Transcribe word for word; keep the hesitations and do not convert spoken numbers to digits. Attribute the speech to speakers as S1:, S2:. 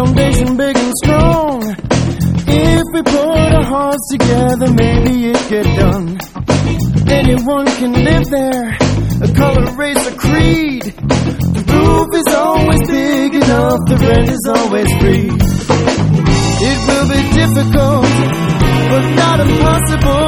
S1: foundation big and strong. If we put our hearts together, maybe it get done. Anyone can live there, a color, race, or creed. The roof is always big enough, the rent is always free. It will be difficult, but not impossible.